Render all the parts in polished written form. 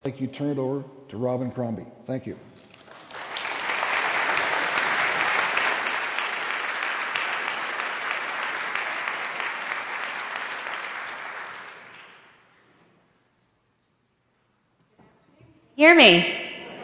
I'd like you to turn it over to Robin Crombie. Thank you. Hear me?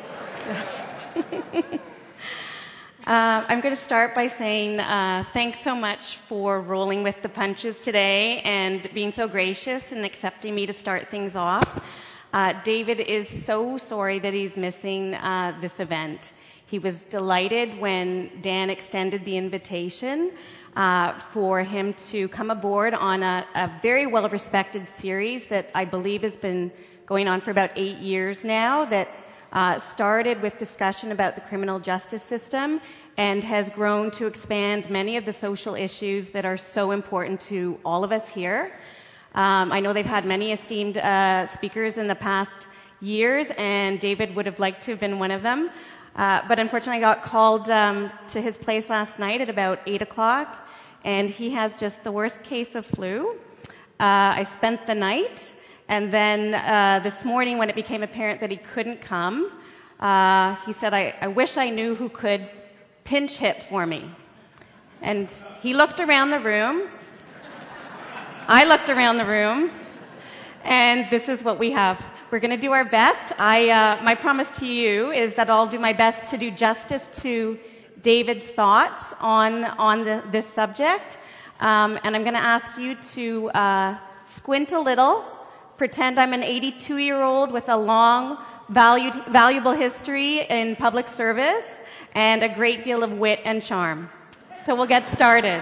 I'm going to start by saying thanks so much for rolling with the punches today and being so gracious and accepting me to start things off. David is so sorry that he's missing this event. He was delighted when Dan extended the invitation for him to come aboard on a very well-respected series that I believe has been going on for about 8 years now, that started with discussion about the criminal justice system and has grown to expand many of the social issues that are so important to all of us here. I know they've had many esteemed speakers in the past years, and David would have liked to have been one of them. But unfortunately, I got called to his place last night at about 8 o'clock, and he has just the worst case of flu. I spent the night, and then this morning when it became apparent that he couldn't come, he said, I wish I knew who could pinch hit for me. And he looked around the room. I looked around the room, and this is what we have. We're going to do our best. My promise to you is that I'll do my best to do justice to David's thoughts on this subject. And I'm going to ask you to squint a little, pretend I'm an 82-year-old with a long, valuable history in public service and a great deal of wit and charm. So we'll get started.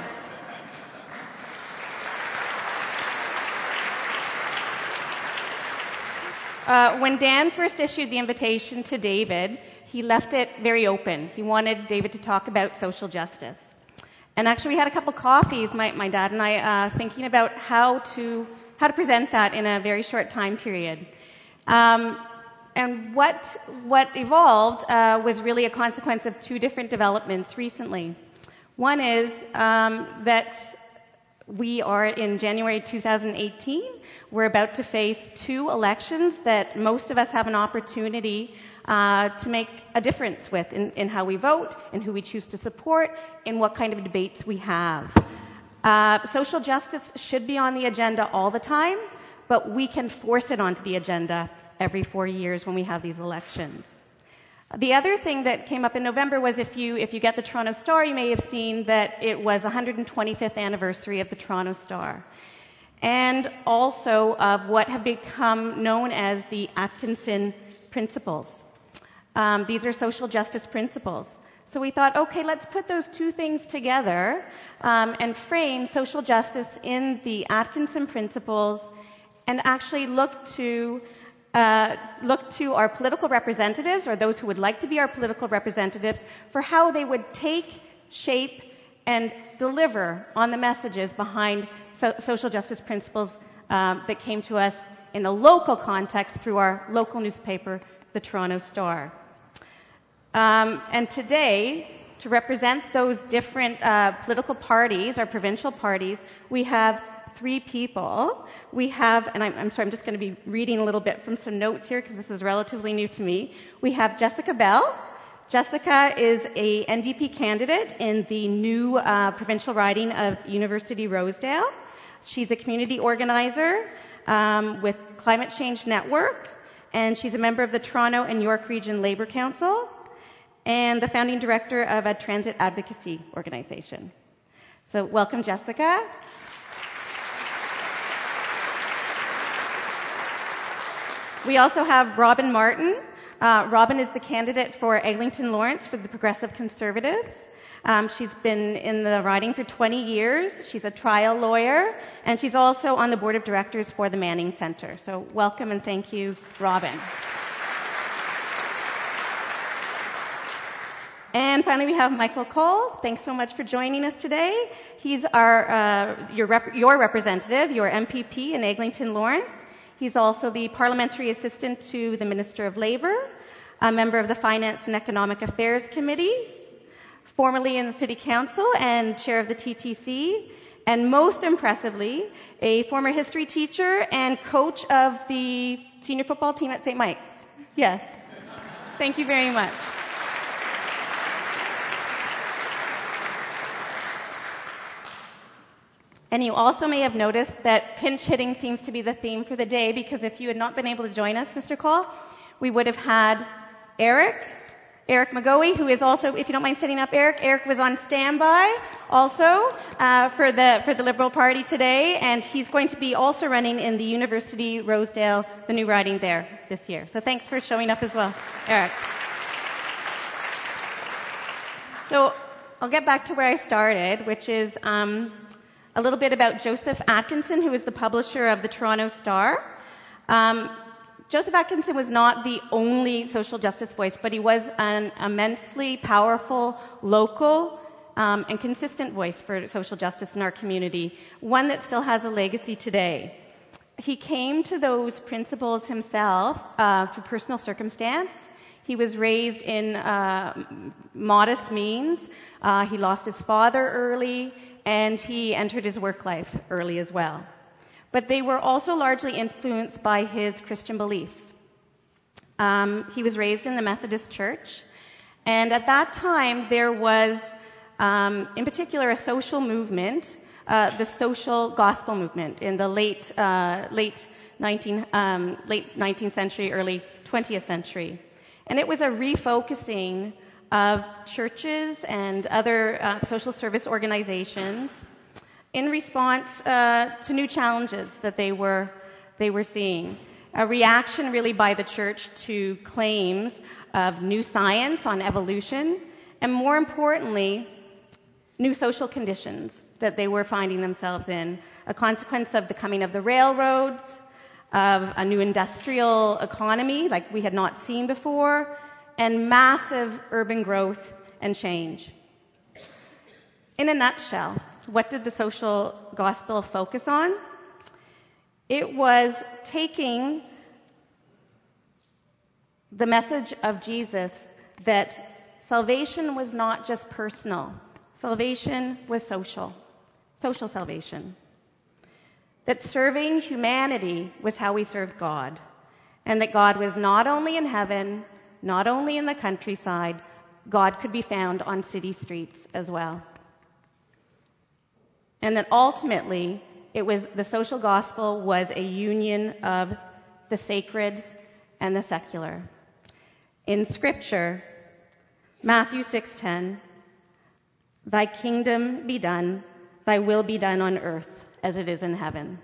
When Dan first issued the invitation to David, he left it very open. He wanted David to talk about social justice. And actually, we had a couple coffees, my dad and I, thinking about how to present that in a very short time period. And what evolved was really a consequence of two different developments recently. One is that we are in January 2018. We're about to face two elections that most of us have an opportunity to make a difference with in how we vote, in who we choose to support, in what kind of debates we have. Social justice should be on the agenda all the time, but we can force it onto the agenda every 4 years when we have these elections. The other thing that came up in November was if you get the Toronto Star, you may have seen that it was the 125th anniversary of the Toronto Star, and also of what have become known as the Atkinson Principles. These are social justice principles. So we thought, okay, let's put those two things together and frame social justice in the Atkinson Principles and actually look to our political representatives, or those who would like to be our political representatives, for how they would take, shape, and deliver on the messages behind social justice principles that came to us in a local context through our local newspaper, the Toronto Star. And today, to represent those different political parties, our provincial parties, we have three people. We have, and I'm sorry, I'm just going to be reading a little bit from some notes here because this is relatively new to me. We have Jessica Bell. Jessica is a NDP candidate in the new provincial riding of University Rosedale. She's a community organizer with Climate Change Network, and she's a member of the Toronto and York Region Labour Council and the founding director of a transit advocacy organization. So welcome, Jessica. We also have Robin Martin. Robin is the candidate for Eglinton Lawrence for the Progressive Conservatives. She's been in the riding for 20 years. She's a trial lawyer, and she's also on the board of directors for the Manning Centre. So welcome and thank you, Robin. And finally, we have Michael Cole. Thanks so much for joining us today. He's your representative, your MPP in Eglinton Lawrence. He's also the parliamentary assistant to the Minister of Labour, a member of the Finance and Economic Affairs Committee, formerly in the City Council and chair of the TTC, and most impressively, a former history teacher and coach of the senior football team at St. Mike's. Yes. Thank you very much. And you also may have noticed that pinch hitting seems to be the theme for the day, because if you had not been able to join us, Mr. Call, we would have had Eric McGoey, who is also, if you don't mind standing up, Eric was on standby also for the Liberal Party today, and he's going to be also running in the University Rosedale, the new riding there this year. So thanks for showing up as well, Eric. So I'll get back to where I started, which is a little bit about Joseph Atkinson, who is the publisher of the Toronto Star. Joseph Atkinson was not the only social justice voice, but he was an immensely powerful, local, and consistent voice for social justice in our community, one that still has a legacy today. He came to those principles himself through personal circumstance. He was raised in modest means. He lost his father early, and he entered his work life early as well. But they were also largely influenced by his Christian beliefs. He was raised in the Methodist Church, and at that time there was, in particular, a social movement, the social gospel movement in the late 19th century, early 20th century. And it was a refocusing of churches and other social service organizations in response to new challenges that they were seeing. A reaction really by the church to claims of new science on evolution, and more importantly, new social conditions that they were finding themselves in, a consequence of the coming of the railroads, of a new industrial economy like we had not seen before, and massive urban growth and change. In a nutshell, what did the social gospel focus on? It was taking the message of Jesus that salvation was not just personal. Salvation was social salvation. That serving humanity was how we served God, and that God was not only in heaven, not only in the countryside, God could be found on city streets as well. And that ultimately, the social gospel was a union of the sacred and the secular. In Scripture, Matthew 6:10, "Thy kingdom be done, thy will be done on earth as it is in heaven."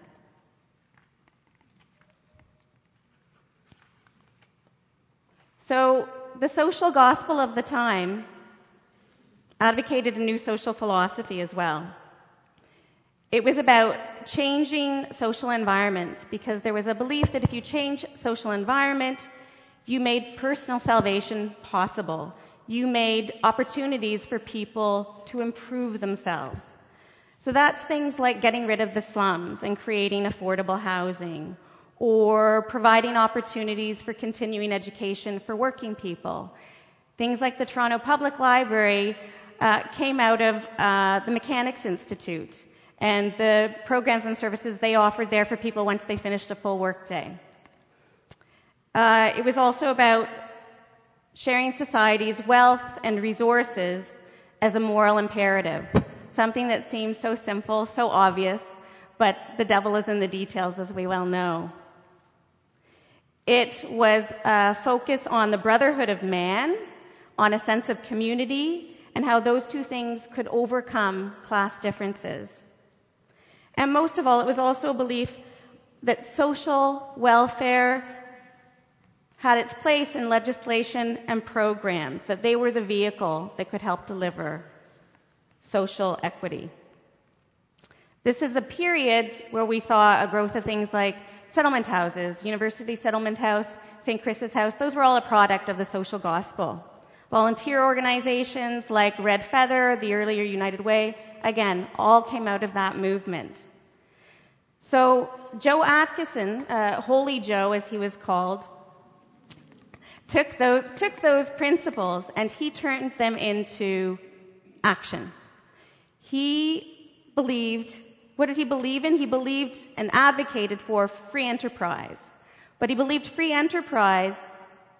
So the social gospel of the time advocated a new social philosophy as well. It was about changing social environments, because there was a belief that if you change social environment, you made personal salvation possible. You made opportunities for people to improve themselves. So that's things like getting rid of the slums and creating affordable housing, or providing opportunities for continuing education for working people. Things like the Toronto Public Library came out of the Mechanics Institute and the programs and services they offered there for people once they finished a full workday. It was also about sharing society's wealth and resources as a moral imperative, something that seems so simple, so obvious, but the devil is in the details, as we well know. It was a focus on the brotherhood of man, on a sense of community, and how those two things could overcome class differences. And most of all, it was also a belief that social welfare had its place in legislation and programs, that they were the vehicle that could help deliver social equity. This is a period where we saw a growth of things like settlement houses, University Settlement House, St. Chris's House. Those were all a product of the social gospel. Volunteer organizations like Red Feather, the earlier United Way, again, all came out of that movement. So Joe Atkinson, Holy Joe as he was called, took those principles and he turned them into action. He believed, what did he believe in? He believed and advocated for free enterprise. But he believed free enterprise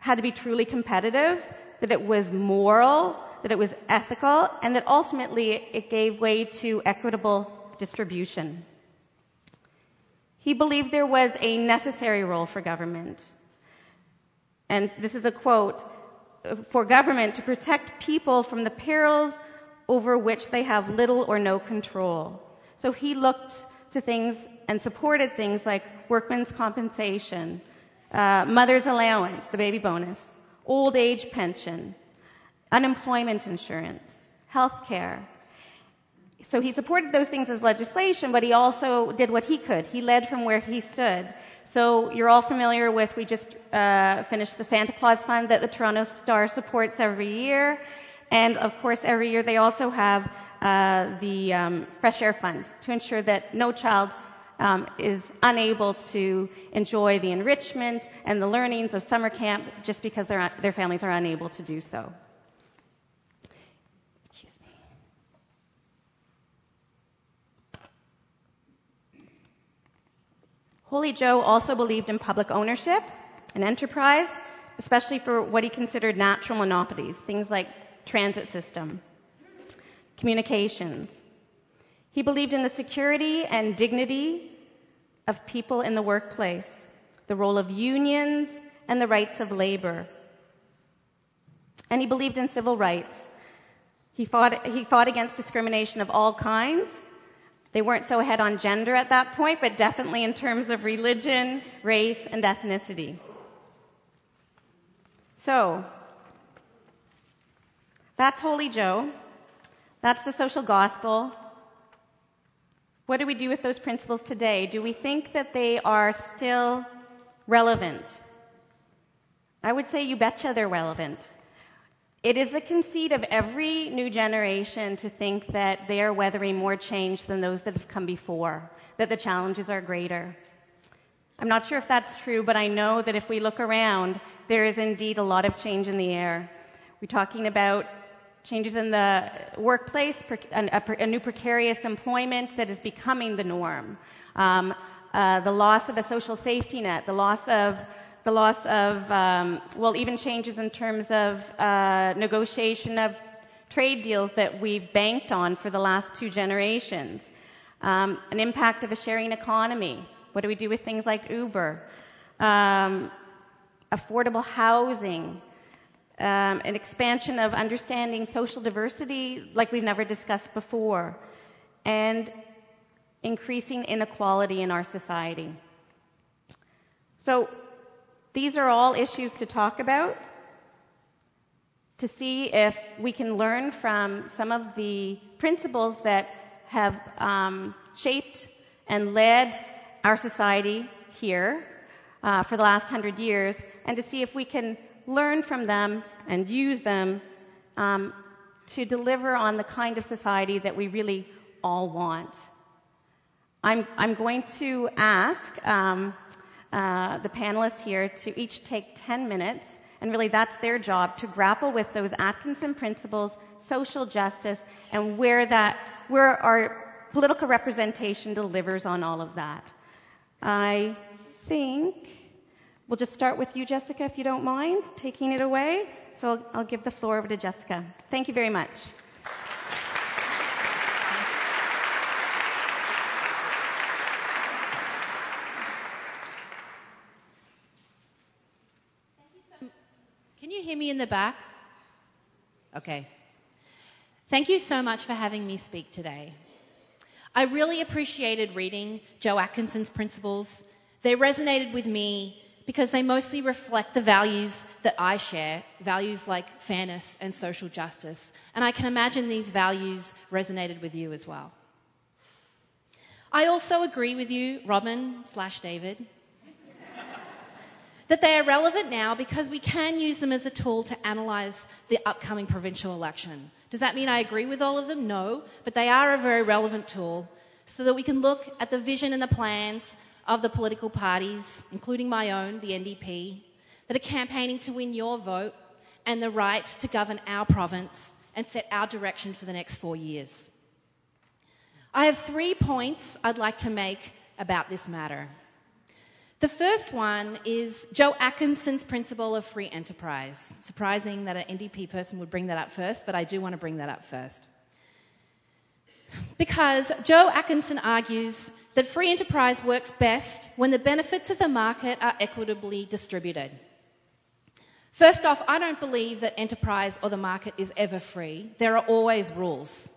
had to be truly competitive, that it was moral, that it was ethical, and that ultimately it gave way to equitable distribution. He believed there was a necessary role for government. And this is a quote, for government to protect people from the perils over which they have little or no control. So he looked to things and supported things like workmen's compensation, mother's allowance, the baby bonus, old age pension, unemployment insurance, health care. So he supported those things as legislation, but he also did what he could. He led from where he stood. So you're all familiar with, we just finished the Santa Claus Fund that the Toronto Star supports every year. And of course, every year they also have the Fresh Air Fund to ensure that no child is unable to enjoy the enrichment and the learnings of summer camp just because their families are unable to do so. Excuse me. Holy Joe also believed in public ownership and enterprise, especially for what he considered natural monopolies, things like transit system, communications. He believed in the security and dignity of people in the workplace, the role of unions, and the rights of labor. And he believed in civil rights. He fought against discrimination of all kinds. They weren't so ahead on gender at that point, but definitely in terms of religion, race, and ethnicity. So, that's Holy Joe. That's the social gospel. What do we do with those principles today? Do we think that they are still relevant? I would say you betcha they're relevant. It is the conceit of every new generation to think that they are weathering more change than those that have come before, that the challenges are greater. I'm not sure if that's true, but I know that if we look around, there is indeed a lot of change in the air. We're talking about changes in the workplace, a new precarious employment that is becoming the norm, the loss of a social safety net, the loss of even changes in terms of negotiation of trade deals that we've banked on for the last 2 generations, an impact of a sharing economy. What do we do with things like Uber? Affordable housing, an expansion of understanding social diversity like we've never discussed before, and increasing inequality in our society. So these are all issues to talk about, to see if we can learn from some of the principles that have shaped and led our society here for the last 100 years, and to see if we can learn from them and use them to deliver on the kind of society that we really all want. I'm going to ask the panelists here to each take 10 minutes, and really that's their job, to grapple with those Atkinson principles, social justice, and where our political representation delivers on all of that. I think we'll just start with you, Jessica, if you don't mind taking it away. So I'll give the floor over to Jessica. Thank you very much. Can you hear me in the back? Okay. Thank you so much for having me speak today. I really appreciated reading Joe Atkinson's principles. They resonated with me because they mostly reflect the values that I share, values like fairness and social justice. And I can imagine these values resonated with you as well. I also agree with you, Robin/David, that they are relevant now because we can use them as a tool to analyse the upcoming provincial election. Does that mean I agree with all of them? No, but they are a very relevant tool so that we can look at the vision and the plans of the political parties, including my own, the NDP, that are campaigning to win your vote and the right to govern our province and set our direction for the next 4 years. I have 3 points I'd like to make about this matter. The first one is Joe Atkinson's principle of free enterprise. Surprising that an NDP person would bring that up first, but I do want to bring that up first. Because Joe Atkinson argues that free enterprise works best when the benefits of the market are equitably distributed. First off, I don't believe that enterprise or the market is ever free. There are always rules.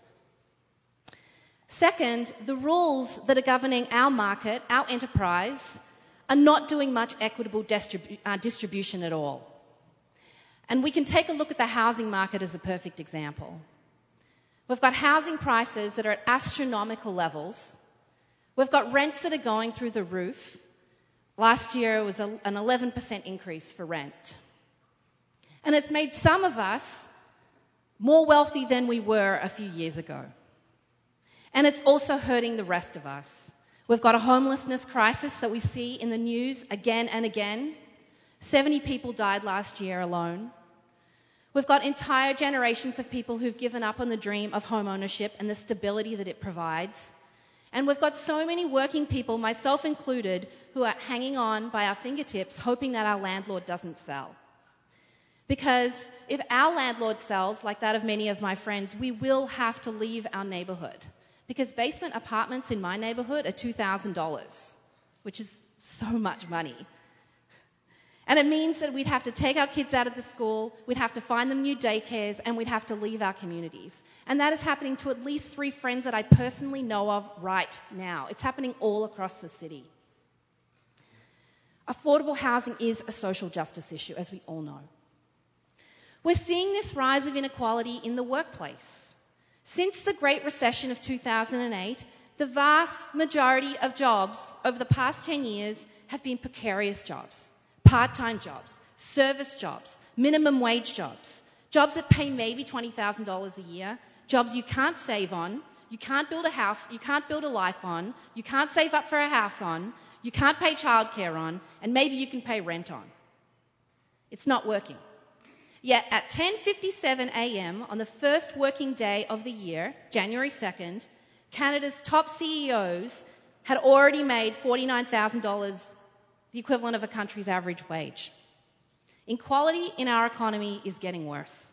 Second, the rules that are governing our market, our enterprise, are not doing much equitable distribution at all. And we can take a look at the housing market as a perfect example. We've got housing prices that are at astronomical levels. We've got rents that are going through the roof. Last year it was an 11% increase for rent. And it's made some of us more wealthy than we were a few years ago. And it's also hurting the rest of us. We've got a homelessness crisis that we see in the news again and again. 70 people died last year alone. We've got entire generations of people who've given up on the dream of home ownership and the stability that it provides. And we've got so many working people, myself included, who are hanging on by our fingertips, hoping that our landlord doesn't sell. Because if our landlord sells, like that of many of my friends, we will have to leave our neighbourhood. Because basement apartments in my neighbourhood are $2,000, which is so much money. And it means that we'd have to take our kids out of the school, we'd have to find them new daycares, and we'd have to leave our communities. And that is happening to at least 3 friends that I personally know of right now. It's happening all across the city. Affordable housing is a social justice issue, as we all know. We're seeing this rise of inequality in the workplace. Since the Great Recession of 2008, the vast majority of jobs over the past 10 years have been precarious jobs, part-time jobs, service jobs, minimum wage jobs, jobs that pay maybe $20,000 a year, jobs you can't save on, you can't build a house, you can't build a life on, you can't save up for a house on, you can't pay childcare on, and maybe you can pay rent on. It's not working. Yet at 10:57 a.m. on the first working day of the year, January 2nd, Canada's top CEOs had already made $49,000, the equivalent of a country's average wage. Inequality in our economy is getting worse.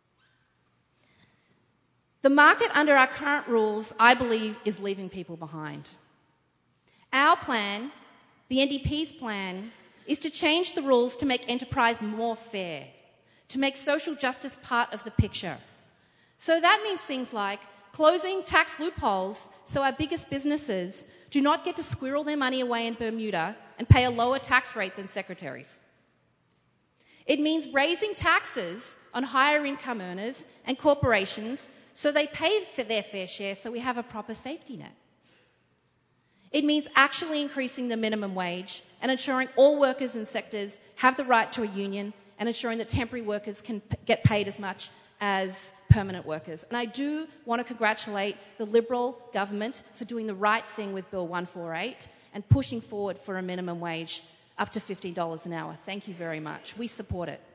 The market under our current rules, I believe, is leaving people behind. Our plan, the NDP's plan, is to change the rules to make enterprise more fair, to make social justice part of the picture. So that means things like closing tax loopholes so our biggest businesses do not get to squirrel their money away in Bermuda and pay a lower tax rate than secretaries. It means raising taxes on higher income earners and corporations so they pay for their fair share so we have a proper safety net. It means actually increasing the minimum wage and ensuring all workers in sectors have the right to a union and ensuring that temporary workers can get paid as much as permanent workers. And I do want to congratulate the Liberal government for doing the right thing with Bill 148 and pushing forward for a minimum wage up to $15 an hour. Thank you very much. We support it.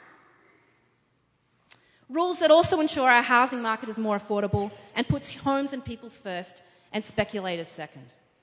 Rules that also ensure our housing market is more affordable and puts homes and peoples first and speculators second.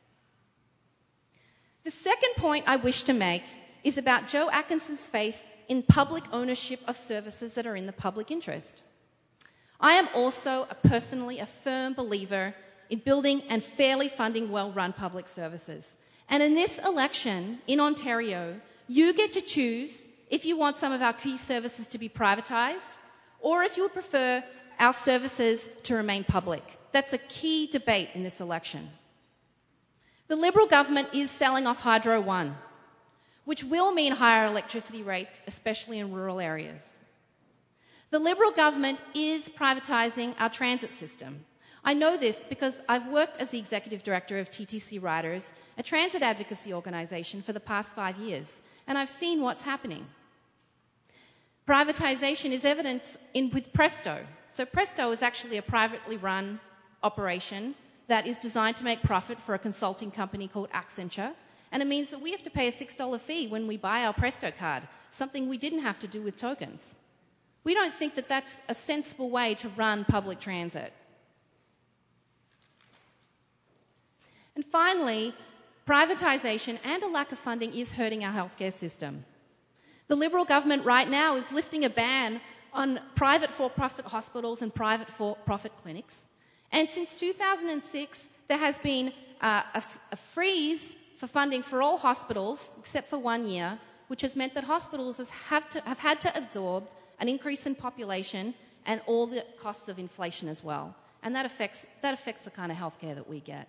The second point I wish to make is about Joe Atkinson's faith in public ownership of services that are in the public interest. I am also personally a firm believer in building and fairly funding well-run public services. And in this election in Ontario, you get to choose if you want some of our key services to be privatised or if you would prefer our services to remain public. That's a key debate in this election. The Liberal government is selling off Hydro One, which will mean higher electricity rates, especially in rural areas. The Liberal government is privatising our transit system. I know this because I've worked as the Executive Director of TTC Riders, a transit advocacy organisation, for the past 5 years, and I've seen what's happening. Privatisation is evident with Presto. So Presto is actually a privately run operation that is designed to make profit for a consulting company called Accenture. And it means that we have to pay a $6 fee when we buy our Presto card, something we didn't have to do with tokens. We don't think that that's a sensible way to run public transit. And finally, Privatisation and a lack of funding is hurting our healthcare system. The Liberal government right now is lifting a ban on private for-profit hospitals and private for-profit clinics. And since 2006, there has been a freeze for funding for all hospitals, except for 1 year, which has meant that hospitals have had to absorb an increase in population and all the costs of inflation as well. And that affects the kind of healthcare that we get.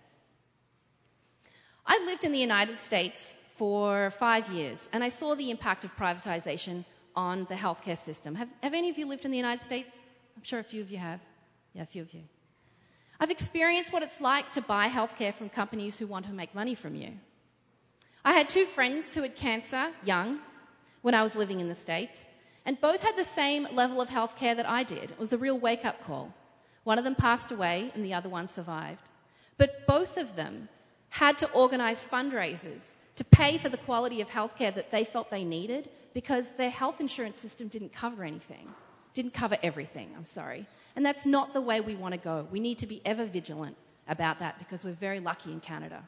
I lived in the United States for 5 years, and I saw the impact of privatisation on the healthcare system. Have any of you lived in the United States? I'm sure a few of you have. Yeah, a few of you. I've experienced what it's like to buy healthcare from companies who want to make money from you. I had 2 friends who had cancer, young, when I was living in the States, and both had the same level of healthcare that I did. It was a real wake-up call. One of them passed away and the other one survived. But both of them had to organise fundraisers to pay for the quality of healthcare that they felt they needed because their health insurance system didn't cover everything, And that's not the way we want to go. We need to be ever vigilant about that because we're very lucky in Canada.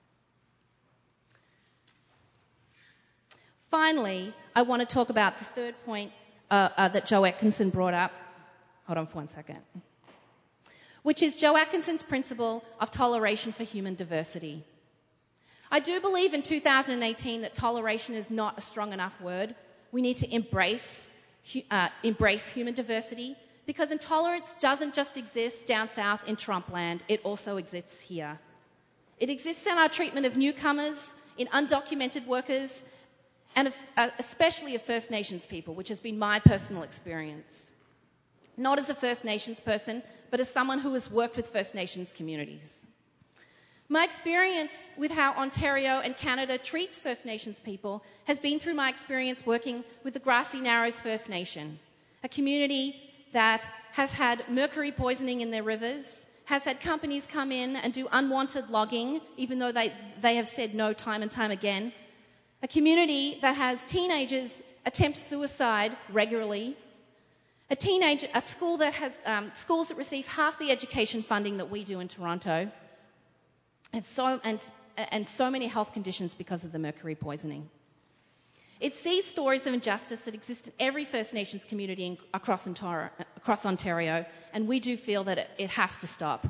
Finally, I want to talk about the third point that Joe Atkinson brought up. Hold on for 1 second. Which is Joe Atkinson's principle of toleration for human diversity. I do believe in 2018 that toleration is not a strong enough word. We need to embrace human diversity because intolerance doesn't just exist down south in Trumpland, it also exists here. It exists in our treatment of newcomers, in undocumented workers, and especially of First Nations people, which has been my personal experience. Not as a First Nations person, but as someone who has worked with First Nations communities. My experience with how Ontario and Canada treats First Nations people has been through my experience working with the Grassy Narrows First Nation, a community that has had mercury poisoning in their rivers, has had companies come in and do unwanted logging, even though they have said no time and time again, a community that has teenagers attempt suicide regularly, a school that has schools that receive half the education funding that we do in Toronto, and so many health conditions because of the mercury poisoning. It's these stories of injustice that exist in every First Nations community across Ontario, and we do feel that it has to stop.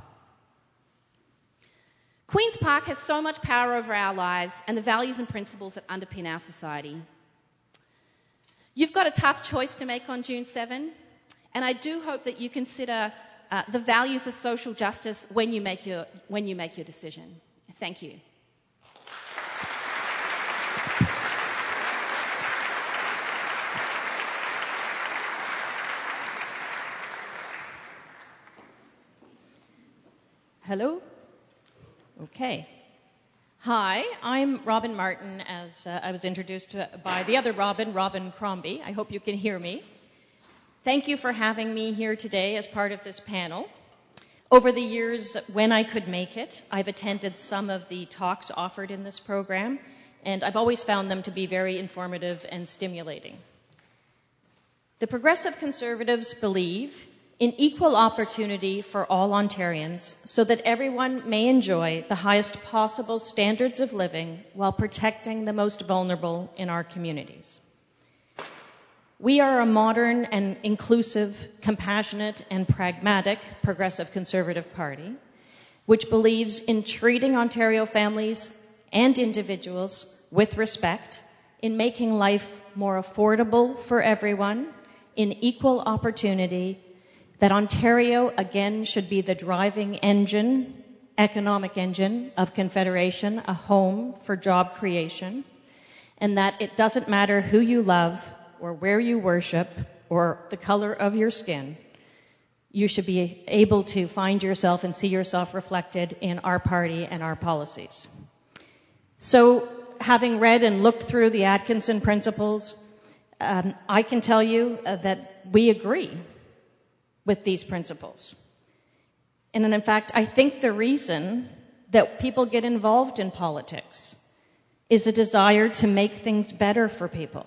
Queen's Park has so much power over our lives and the values and principles that underpin our society. You've got a tough choice to make on June 7, and I do hope that you consider the values of social justice when you make your decision. Thank you. Hello? Okay. Hi, I'm Robin Martin, as I was introduced by the other Robin Crombie. I hope you can hear me. Thank you for having me here today as part of this panel. Over the years, when I could make it, I've attended some of the talks offered in this program, and I've always found them to be very informative and stimulating. The Progressive Conservatives believe in equal opportunity for all Ontarians so that everyone may enjoy the highest possible standards of living while protecting the most vulnerable in our communities. We are a modern and inclusive, compassionate and pragmatic Progressive Conservative Party, which believes in treating Ontario families and individuals with respect, in making life more affordable for everyone, in equal opportunity, that Ontario again should be the driving engine, economic engine of Confederation, a home for job creation, and that it doesn't matter who you love or where you worship or the color of your skin, you should be able to find yourself and see yourself reflected in our party and our policies. So, having read and looked through the Atkinson principles, I can tell you that we agree with these principles. And in fact, I think the reason that people get involved in politics is a desire to make things better for people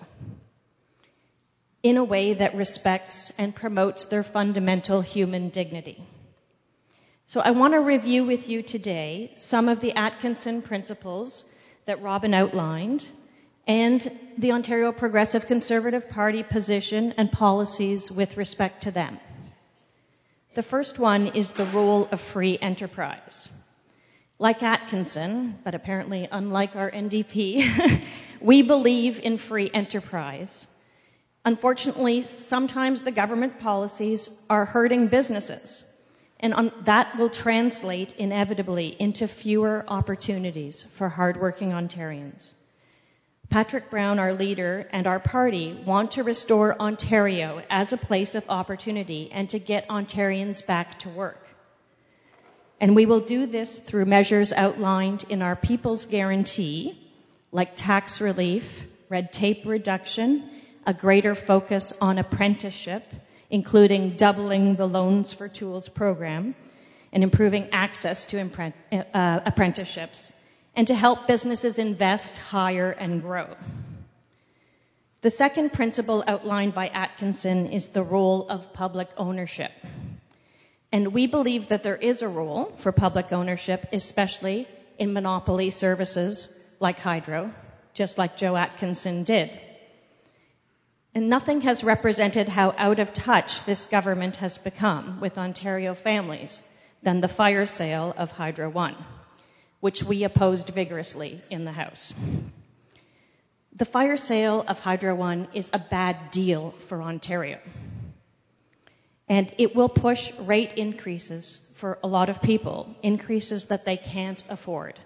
in a way that respects and promotes their fundamental human dignity. So I want to review with you today some of the Atkinson principles that Robin outlined, and the Ontario Progressive Conservative Party position and policies with respect to them. The first one is the role of free enterprise. Like Atkinson, but apparently unlike our NDP, we believe in free enterprise. Unfortunately, sometimes the government policies are hurting businesses, and that will translate inevitably into fewer opportunities for hardworking Ontarians. Patrick Brown, our leader, and our party want to restore Ontario as a place of opportunity and to get Ontarians back to work. And we will do this through measures outlined in our People's Guarantee, like tax relief, red tape reduction, a greater focus on apprenticeship, including doubling the Loans for Tools program, and improving access to apprenticeships, and to help businesses invest, hire, and grow. The second principle outlined by Atkinson is the role of public ownership. And we believe that there is a role for public ownership, especially in monopoly services like hydro, just like Joe Atkinson did. And nothing has represented how out of touch this government has become with Ontario families than the fire sale of Hydro One, which we opposed vigorously in the House. The fire sale of Hydro One is a bad deal for Ontario. And it will push rate increases for a lot of people, increases that they can't afford.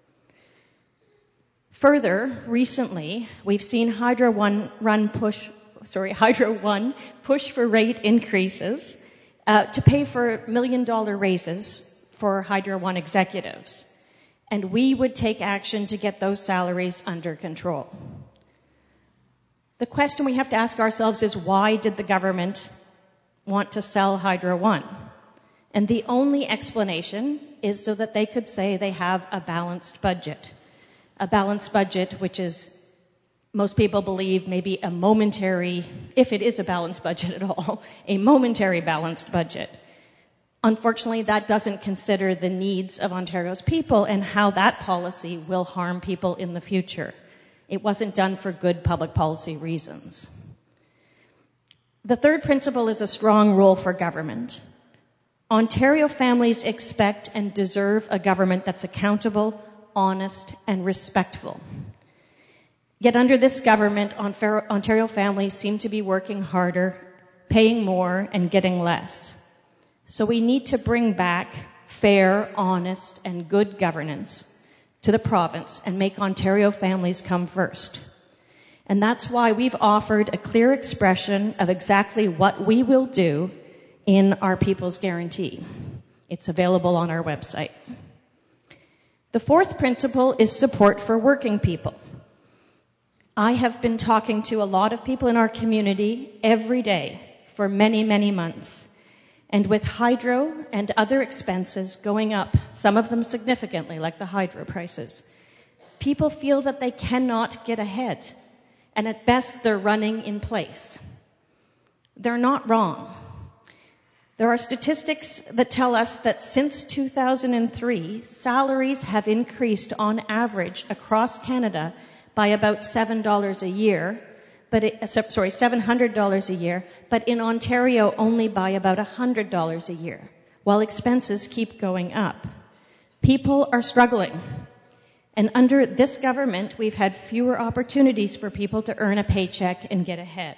Further, recently, we've seen Hydro One push for rate increases to pay for $1 million raises for Hydro One executives. And we would take action to get those salaries under control. The question we have to ask ourselves is, why did the government want to sell Hydro One? And the only explanation is so that they could say they have a balanced budget. A balanced budget which is, most people believe, maybe a momentary, if it is a balanced budget at all, a momentary balanced budget. Unfortunately, that doesn't consider the needs of Ontario's people and how that policy will harm people in the future. It wasn't done for good public policy reasons. The third principle is a strong role for government. Ontario families expect and deserve a government that's accountable, honest, and respectful. Yet under this government, Ontario families seem to be working harder, paying more, and getting less. So we need to bring back fair, honest, and good governance to the province and make Ontario families come first. And that's why we've offered a clear expression of exactly what we will do in our People's Guarantee. It's available on our website. The fourth principle is support for working people. I have been talking to a lot of people in our community every day for many, many months. And with hydro and other expenses going up, some of them significantly, like the hydro prices, people feel that they cannot get ahead. And at best, they're running in place. They're not wrong. There are statistics that tell us that since 2003, salaries have increased on average across Canada by about $7 a year, $700 a year, but in Ontario only by about $100 a year, while expenses keep going up. People are struggling. And under this government, we've had fewer opportunities for people to earn a paycheck and get ahead.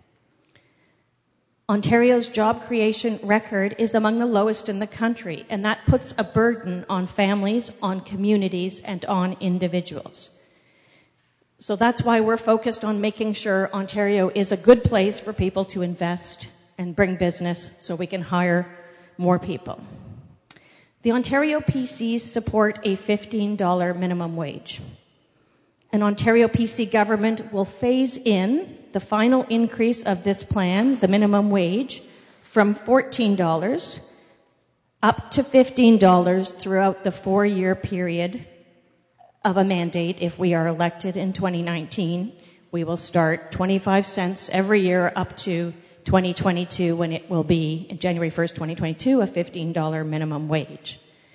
Ontario's job creation record is among the lowest in the country, and that puts a burden on families, on communities, and on individuals. So that's why we're focused on making sure Ontario is a good place for people to invest and bring business so we can hire more people. The Ontario PCs support a $15 minimum wage. An Ontario PC government will phase in the final increase of this plan, the minimum wage, from $14 up to $15 throughout the 4-year period of a mandate. If we are elected in 2019, we will start 25 cents every year up to 2022, when it will be, January 1st, 2022, a $15 minimum wage.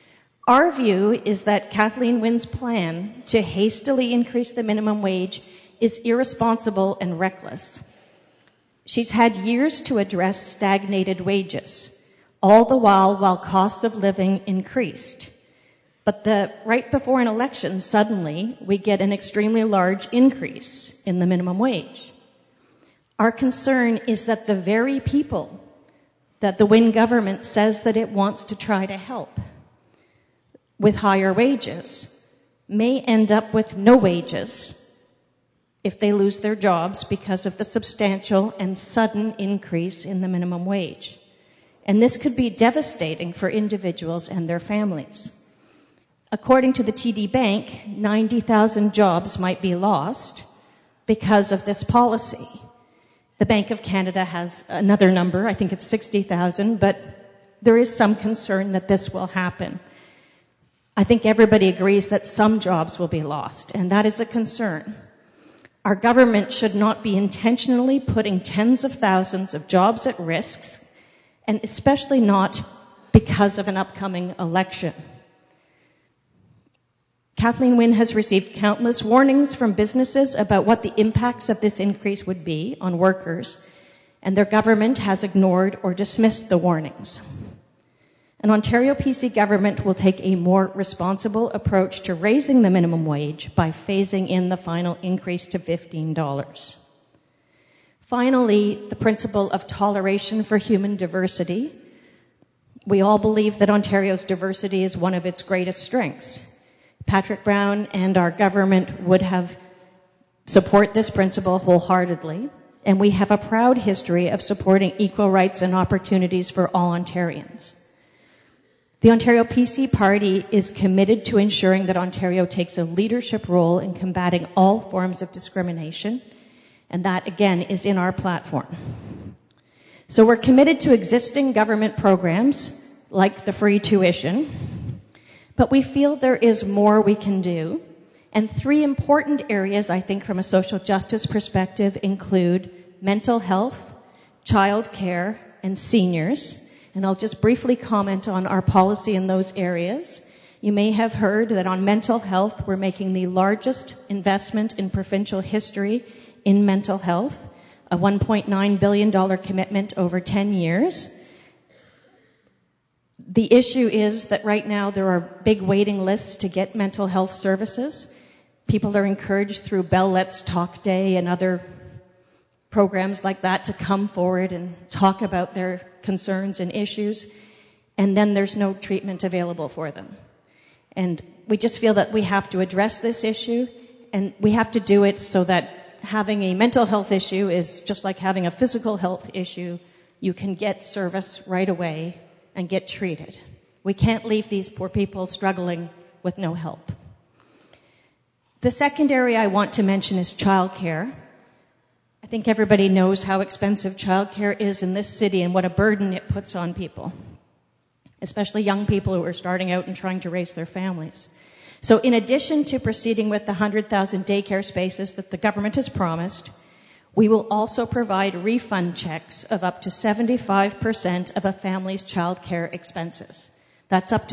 Our view is that Kathleen Wynne's plan to hastily increase the minimum wage is irresponsible and reckless. She's had years to address stagnated wages, all the while costs of living increased. But right before an election, suddenly, we get an extremely large increase in the minimum wage. Our concern is that the very people that the Wynne government says that it wants to try to help with higher wages may end up with no wages if they lose their jobs because of the substantial and sudden increase in the minimum wage. And this could be devastating for individuals and their families. According to the TD Bank, 90,000 jobs might be lost because of this policy. The Bank of Canada has another number, I think it's 60,000, but there is some concern that this will happen. I think everybody agrees that some jobs will be lost, and that is a concern. Our government should not be intentionally putting tens of thousands of jobs at risk, and especially not because of an upcoming election. Kathleen Wynne has received countless warnings from businesses about what the impacts of this increase would be on workers, and their government has ignored or dismissed the warnings. An Ontario PC government will take a more responsible approach to raising the minimum wage by phasing in the final increase to $15. Finally, the principle of toleration for human diversity. We all believe that Ontario's diversity is one of its greatest strengths. Patrick Brown and our government would have support this principle wholeheartedly, and we have a proud history of supporting equal rights and opportunities for all Ontarians. The Ontario PC Party is committed to ensuring that Ontario takes a leadership role in combating all forms of discrimination, and that, again, is in our platform. So we're committed to existing government programs like the free tuition, but we feel there is more we can do, and three important areas, I think, from a social justice perspective include mental health, child care, and seniors. And I'll just briefly comment on our policy in those areas. You may have heard that on mental health, we're making the largest investment in provincial history in mental health, a $1.9 billion commitment over 10 years. The issue is that right now there are big waiting lists to get mental health services. People are encouraged through Bell Let's Talk Day and other programs like that to come forward and talk about their concerns and issues, and then there's no treatment available for them. And we just feel that we have to address this issue, and we have to do it so that having a mental health issue is just like having a physical health issue. You can get service right away and get treated. We can't leave these poor people struggling with no help. The second area I want to mention is childcare. I think everybody knows how expensive childcare is in this city and what a burden it puts on people, especially young people who are starting out and trying to raise their families. So in addition to proceeding with the 100,000 daycare spaces that the government has promised, we will also provide refund checks of up to 75% of a family's childcare expenses. That's up to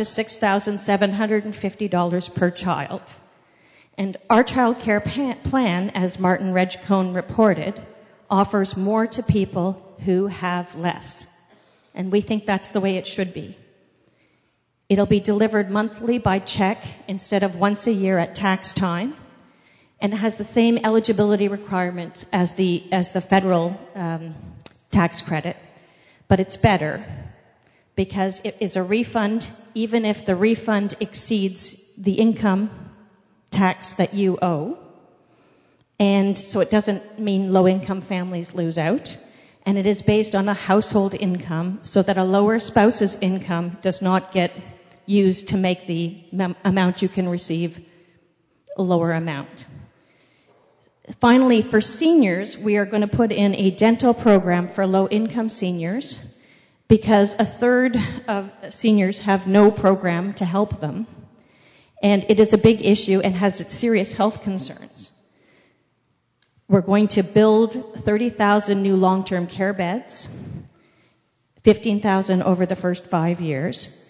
$6,750 per child. And our child care plan, as Martin Redge-Cohn reported, offers more to people who have less. And we think that's the way it should be. It'll be delivered monthly by check instead of once a year at tax time, and it has the same eligibility requirement as the federal tax credit, but it's better because it is a refund even if the refund exceeds the income tax that you owe. And so it doesn't mean low-income families lose out. And it is based on a household income so that a lower spouse's income does not get used to make the amount you can receive a lower amount. Finally, for seniors, we are going to put in a dental program for low-income seniors because a third of seniors have no program to help them. And it is a big issue and has serious health concerns. We're going to build 30,000 new long-term care beds, 15,000 over the first 5 years,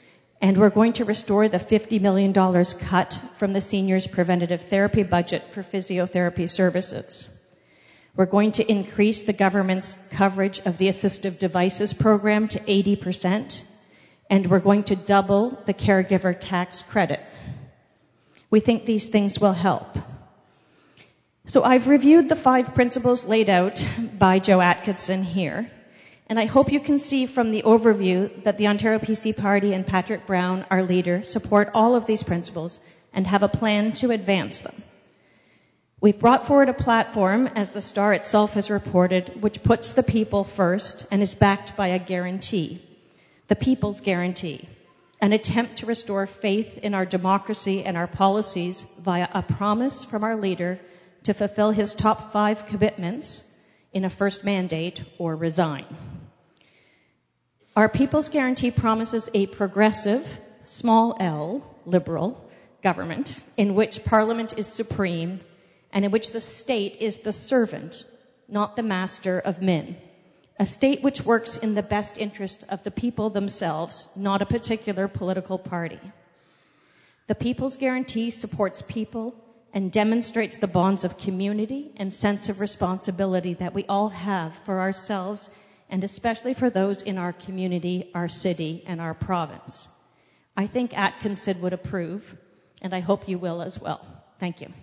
And we're going to restore the $50 million cut from the seniors' preventative therapy budget for physiotherapy services. We're going to increase the government's coverage of the assistive devices program to 80%, and we're going to double the caregiver tax credit. We think these things will help. So I've reviewed the 5 principles laid out by Joe Atkinson here, and I hope you can see from the overview that the Ontario PC Party and Patrick Brown, our leader, support all of these principles and have a plan to advance them. We've brought forward a platform, as the Star itself has reported, which puts the people first and is backed by a guarantee, the People's Guarantee, an attempt to restore faith in our democracy and our policies via a promise from our leader to fulfill his top 5 commitments in a first mandate or resign. Our People's Guarantee promises a progressive, small L, liberal government in which Parliament is supreme and in which the state is the servant, not the master of men. A state which works in the best interest of the people themselves, not a particular political party. The People's Guarantee supports people and demonstrates the bonds of community and sense of responsibility that we all have for ourselves and especially for those in our community, our city, and our province. I think Atkinson would approve, and I hope you will as well. Thank you.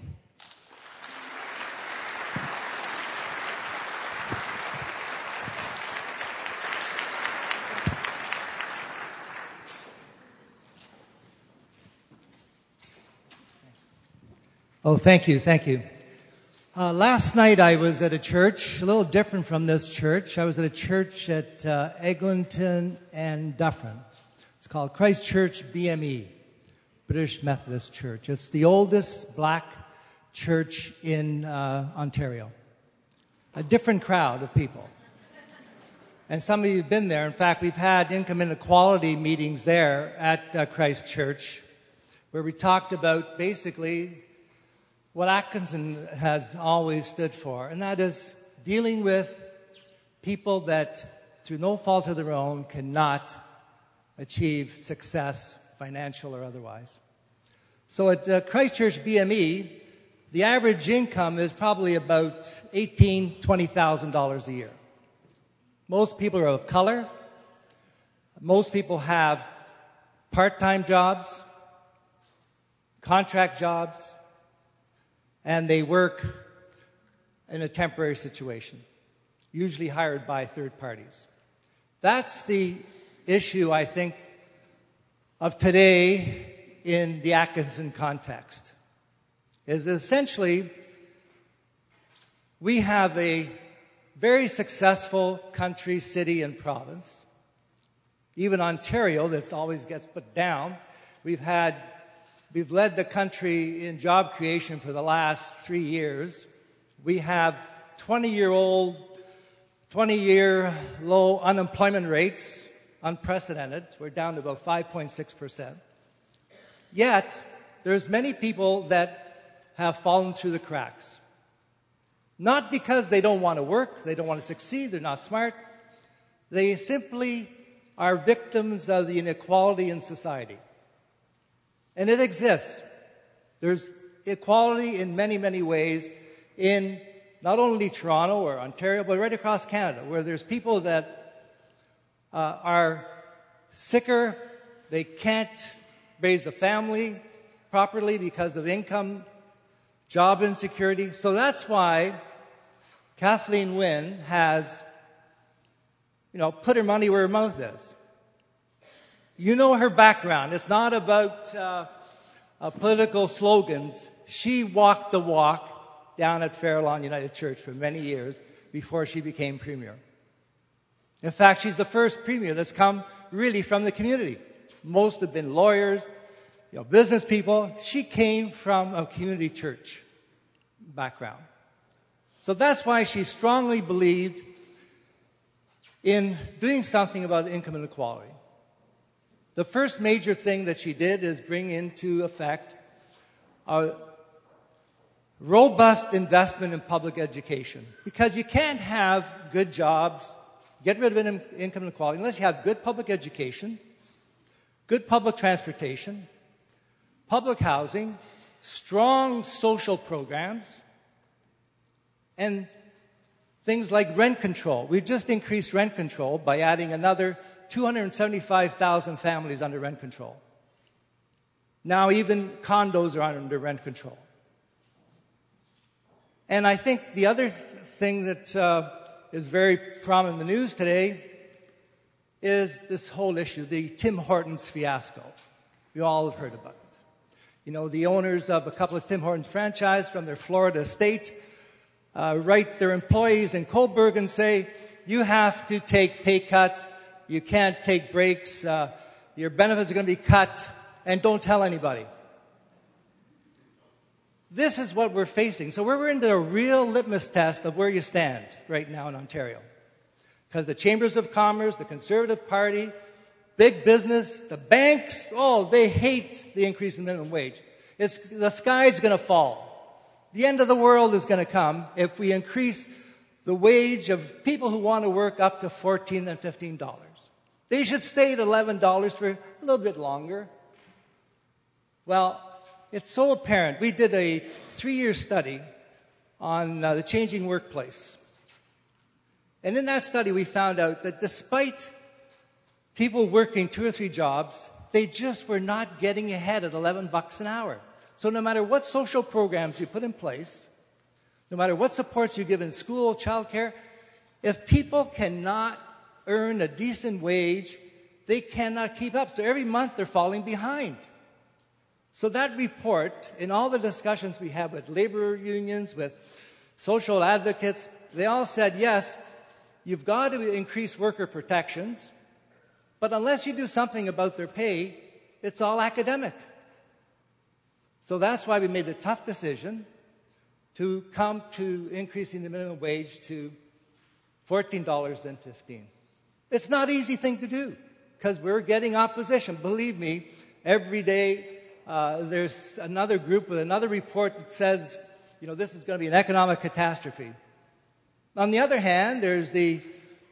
Oh, thank you. Last night I was at a church, a little different from this church. I was at a church at Eglinton and Dufferin. It's called Christ Church BME, British Methodist Church. It's the oldest black church in Ontario. A different crowd of people. And some of you have been there. In fact, we've had income inequality meetings there at Christ Church where we talked about basically what Atkinson has always stood for, and that is dealing with people that, through no fault of their own, cannot achieve success, financial or otherwise. So at Christ Church BME, the average income is probably about $18,000, $20,000 a year. Most people are of color. Most people have part-time jobs, contract jobs, and they work in a temporary situation, usually hired by third parties. That's the issue, I think, of today in the Atkinson context, is essentially we have a very successful country, city, and province. Even Ontario, that always gets put down. We've led the country in job creation for the last 3 years. We have 20-year low unemployment rates, unprecedented. We're down to about 5.6%. Yet, there's many people that have fallen through the cracks. Not because they don't want to work, they don't want to succeed, they're not smart. They simply are victims of the inequality in society. And it exists. There's equality in many, many ways in not only Toronto or Ontario, but right across Canada, where there's people that are sicker, they can't raise a family properly because of income, job insecurity. So that's why Kathleen Wynne has, put her money where her mouth is. You know her background. It's not about political slogans. She walked the walk down at Farallon United Church for many years before she became premier. In fact, she's the first premier that's come really from the community. Most have been lawyers, business people. She came from a community church background. So that's why she strongly believed in doing something about income inequality. The first major thing that she did is bring into effect a robust investment in public education. Because you can't have good jobs, get rid of income inequality, unless you have good public education, good public transportation, public housing, strong social programs, and things like rent control. We've just increased rent control by adding another 275,000 families under rent control. Now even condos are under rent control. And I think the other thing that is very prominent in the news today is this whole issue, the Tim Hortons fiasco. We all have heard about it. You know, the owners of a couple of Tim Hortons franchises from their Florida estate write their employees in Coburg and say, you have to take pay cuts, you can't take breaks, your benefits are going to be cut, and don't tell anybody. This is what we're facing. So we're into a real litmus test of where you stand right now in Ontario. Because the Chambers of Commerce, the Conservative Party, big business, the banks, they hate the increase in minimum wage. The sky's going to fall. The end of the world is going to come if we increase the wage of people who want to work up to $14 and $15. They should stay at $11 for a little bit longer. Well, it's so apparent. We did a 3-year study on the changing workplace. And in that study, we found out that despite people working 2 or 3 jobs, they just were not getting ahead at $11 an hour. So no matter what social programs you put in place, no matter what supports you give in school, childcare, if people cannot earn a decent wage, they cannot keep up. So every month they're falling behind. So that report, in all the discussions we had with labor unions, with social advocates, they all said, yes, you've got to increase worker protections, but unless you do something about their pay, it's all academic. So that's why we made the tough decision to come to increasing the minimum wage to $14 then $15. It's not an easy thing to do because we're getting opposition. Believe me, every day there's another group with another report that says, this is going to be an economic catastrophe. On the other hand, there's the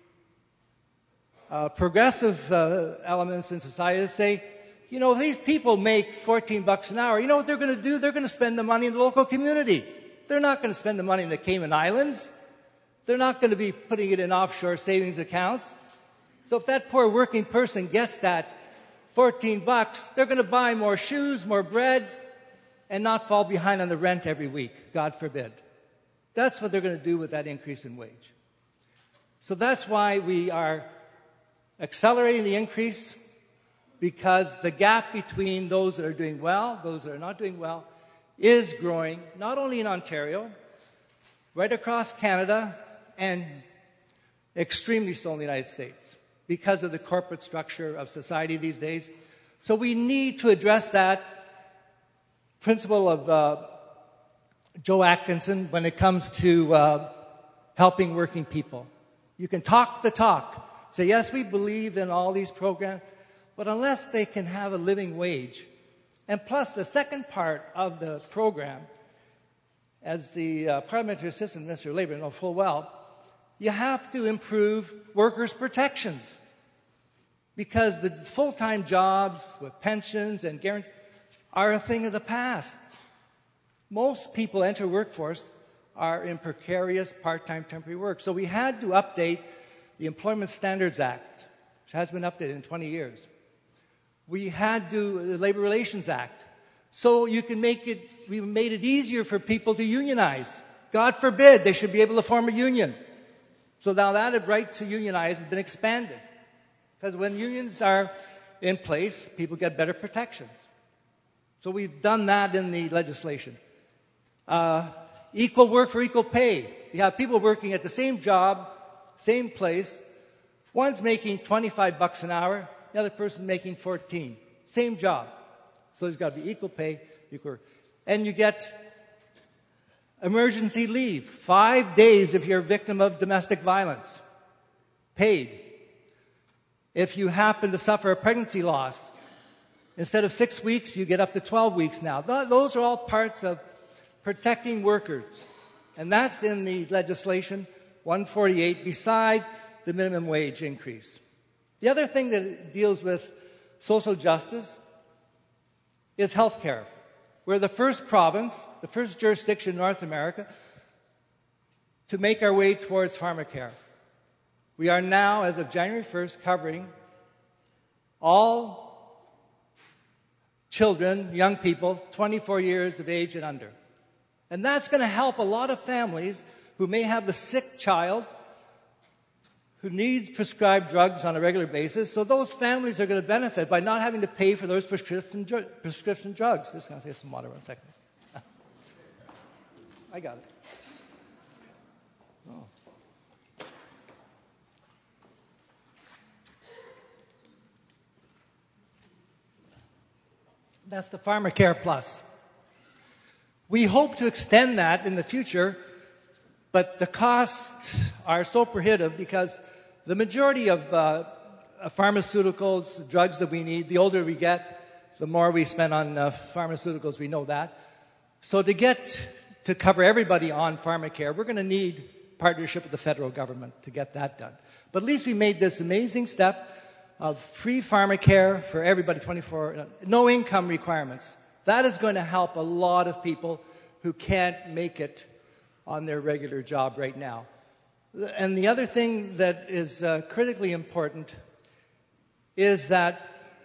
progressive elements in society that say, these people make $14 an hour. You know what they're going to do? They're going to spend the money in the local community. They're not going to spend the money in the Cayman Islands. They're not going to be putting it in offshore savings accounts. So if that poor working person gets that $14, they're going to buy more shoes, more bread, and not fall behind on the rent every week, God forbid. That's what they're going to do with that increase in wage. So that's why we are accelerating the increase, because the gap between those that are doing well, those that are not doing well, is growing, not only in Ontario, right across Canada, and extremely so in the United States, because of the corporate structure of society these days. So we need to address that principle of Joe Atkinson when it comes to helping working people. You can talk the talk. Say, yes, we believe in all these programs, but unless they can have a living wage, and plus the second part of the program, as the Parliamentary Assistant Minister of Labour know full well, you have to improve workers' protections. Because the full-time jobs with pensions and guarantees are a thing of the past. Most people enter workforce are in precarious part-time temporary work. So we had to update the Employment Standards Act, which has been updated in 20 years. We had to the Labor Relations Act. So we made it easier for people to unionize. God forbid they should be able to form a union. So now that right to unionize has been expanded. Because when unions are in place, people get better protections. So we've done that in the legislation. Equal work for equal pay. You have people working at the same job, same place. One's making $25 an hour, the other person's making $14. Same job. So there's got to be equal pay, equal work. And you get emergency leave, 5 days if you're a victim of domestic violence, paid. If you happen to suffer a pregnancy loss, instead of 6 weeks, you get up to 12 weeks now. Those are all parts of protecting workers. And that's in the legislation 148 beside the minimum wage increase. The other thing that it deals with social justice is healthcare. We're the first province, the first jurisdiction in North America to make our way towards pharmacare. We are now, as of January 1st, covering all children, young people, 24 years of age and under. And that's going to help a lot of families who may have a sick child who needs prescribed drugs on a regular basis. So those families are going to benefit by not having to pay for those prescription drugs. Just going to get some water 1 second. I got it. Oh. That's the PharmaCare Plus. We hope to extend that in the future, but the costs are so prohibitive because the majority of pharmaceuticals, drugs that we need, the older we get, the more we spend on pharmaceuticals. We know that. So to cover everybody on PharmaCare, we're going to need partnership with the federal government to get that done. But at least we made this amazing step of free PharmaCare for everybody, no income requirements. That is going to help a lot of people who can't make it on their regular job right now. And the other thing that is critically important is that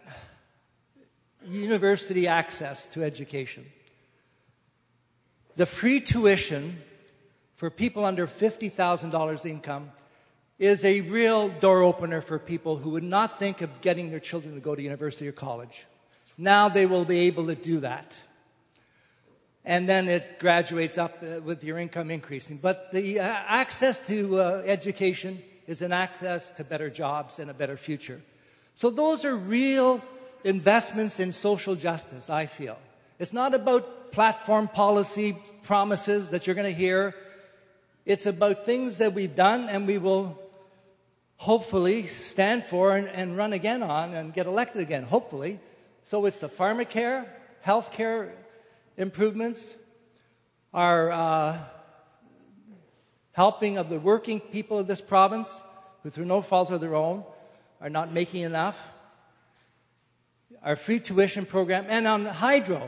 university access to education. The free tuition for people under $50,000 income is a real door opener for people who would not think of getting their children to go to university or college. Now they will be able to do that. And then it graduates up with your income increasing. But the access to education is an access to better jobs and a better future. So those are real investments in social justice, I feel. It's not about platform policy promises that you're going to hear. It's about things that we've done and we will hopefully stand for and run again on and get elected again, hopefully. So it's the pharmacare, healthcare improvements, our helping of the working people of this province who through no fault of their own are not making enough, our free tuition program, and on hydro.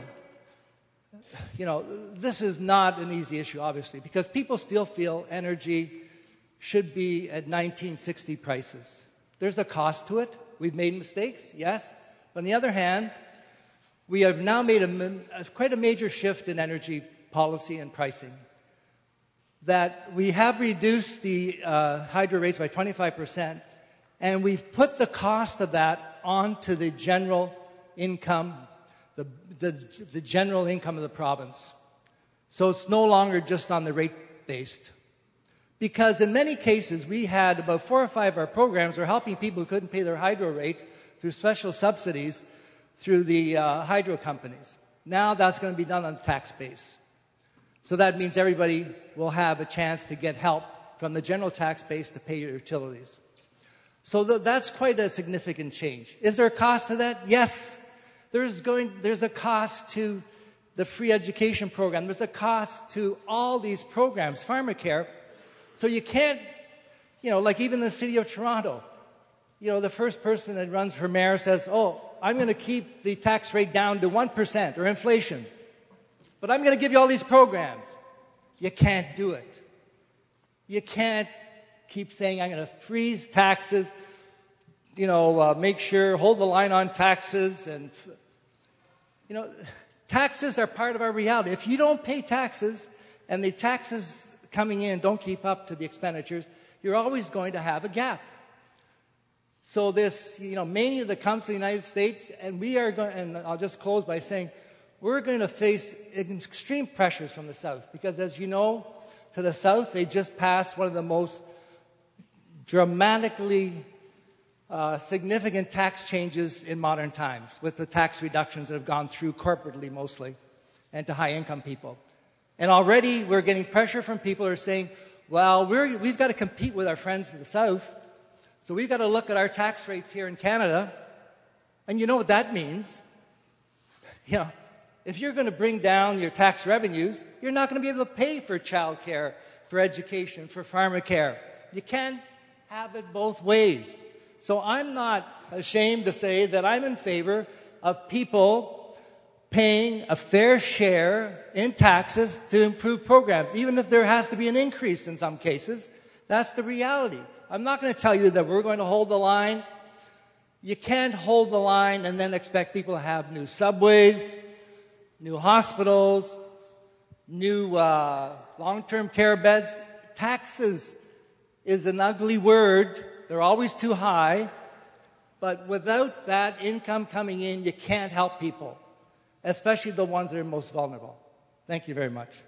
This is not an easy issue, obviously, because people still feel energy should be at 1960 prices. There's a cost to it. We've made mistakes, yes. But on the other hand, we have now made quite a major shift in energy policy and pricing. That we have reduced the hydro rates by 25%, and we've put the cost of that onto the general income, the general income of the province. So it's no longer just on the rate-based. Because in many cases, we had about 4 or 5 of our programs were helping people who couldn't pay their hydro rates through special subsidies through the hydro companies. Now that's going to be done on the tax base. So that means everybody will have a chance to get help from the general tax base to pay your utilities. So that's quite a significant change. Is there a cost to that? Yes. There's a cost to the free education program. There's a cost to all these programs, PharmaCare. So you can't, like even the city of Toronto, the first person that runs for mayor says, I'm going to keep the tax rate down to 1% or inflation. But I'm going to give you all these programs. You can't do it. You can't keep saying, I'm going to freeze taxes, make sure, hold the line on taxes. And, taxes are part of our reality. If you don't pay taxes and the taxes coming in don't keep up to the expenditures, you're always going to have a gap. So this, mania that comes to the United States, and we are going, and I'll just close by saying, we're going to face extreme pressures from the South, because as you know, to the South, they just passed one of the most dramatically significant tax changes in modern times, with the tax reductions that have gone through corporately mostly, and to high-income people. And already we're getting pressure from people who are saying, well, we've got to compete with our friends in the South, so we've got to look at our tax rates here in Canada. And you know what that means? If you're going to bring down your tax revenues, you're not going to be able to pay for childcare, for education, for pharmacare. You can't have it both ways. So I'm not ashamed to say that I'm in favor of people paying a fair share in taxes to improve programs, even if there has to be an increase in some cases. That's the reality. I'm not going to tell you that we're going to hold the line. You can't hold the line and then expect people to have new subways, new hospitals, new long-term care beds. Taxes is an ugly word. They're always too high. But without that income coming in, you can't help people, especially the ones that are most vulnerable. Thank you very much.